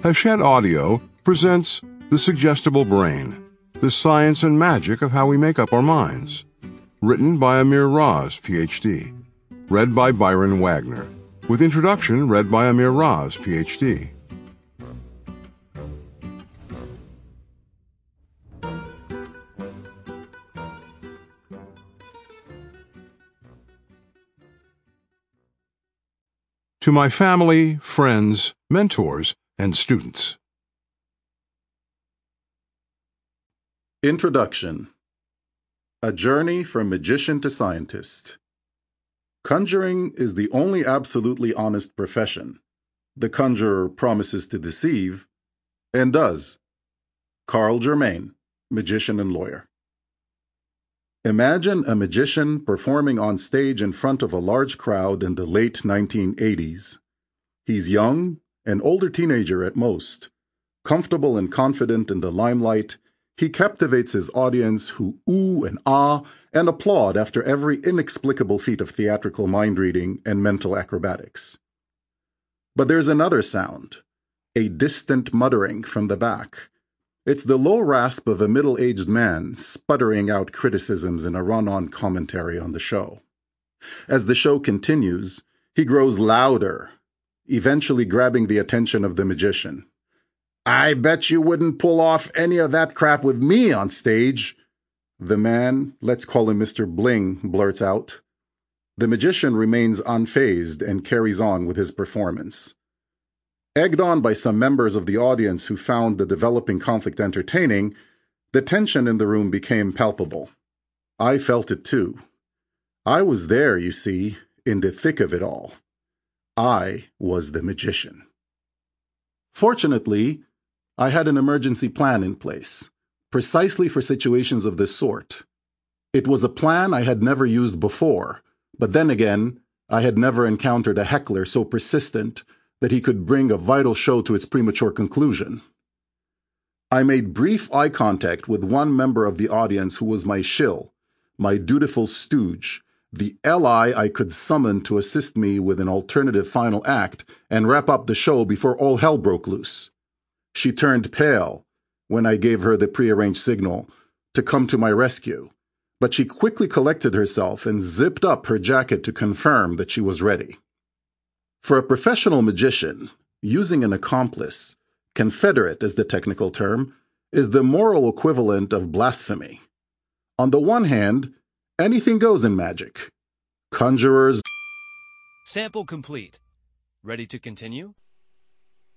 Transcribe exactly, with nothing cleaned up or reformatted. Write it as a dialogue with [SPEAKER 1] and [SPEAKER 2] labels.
[SPEAKER 1] Hachette Audio presents The Suggestible Brain, the science and magic of how we make up our minds. Written by Amir Raz, P H D. Read by Byron Wagner. With introduction read by Amir Raz, P H D. To my family, friends, mentors, and students.
[SPEAKER 2] Introduction. A journey from magician to scientist. Conjuring is the only absolutely honest profession. The conjurer promises to deceive, and does. Carl Germain, magician and lawyer. Imagine a magician performing on stage in front of a large crowd in the late nineteen eighties. He's young, an older teenager at most. Comfortable and confident in the limelight, he captivates his audience who ooh and ah and applaud after every inexplicable feat of theatrical mind-reading and mental acrobatics. But there's another sound, a distant muttering from the back. It's the low rasp of a middle-aged man sputtering out criticisms in a run-on commentary on the show. As the show continues, he grows louder, eventually grabbing the attention of the magician. "I bet you wouldn't pull off any of that crap with me on stage," the man, let's call him Mister Bling, blurts out. The magician remains unfazed and carries on with his performance. Egged on by some members of the audience who found the developing conflict entertaining, the tension in the room became palpable. I felt it too. I was there, you see, in the thick of it all. I was the magician. Fortunately, I had an emergency plan in place, precisely for situations of this sort. It was a plan I had never used before, but then again, I had never encountered a heckler so persistent that he could bring a vital show to its premature conclusion. I made brief eye contact with one member of the audience who was my shill, my dutiful stooge, the ally I could summon to assist me with an alternative final act and wrap up the show before all hell broke loose. She turned pale when I gave her the prearranged signal to come to my rescue, but she quickly collected herself and zipped up her jacket to confirm that she was ready. For a professional magician, using an accomplice, confederate is the technical term, is the moral equivalent of blasphemy. On the one hand, anything goes in magic. Conjurers.
[SPEAKER 3] Sample complete. Ready to continue?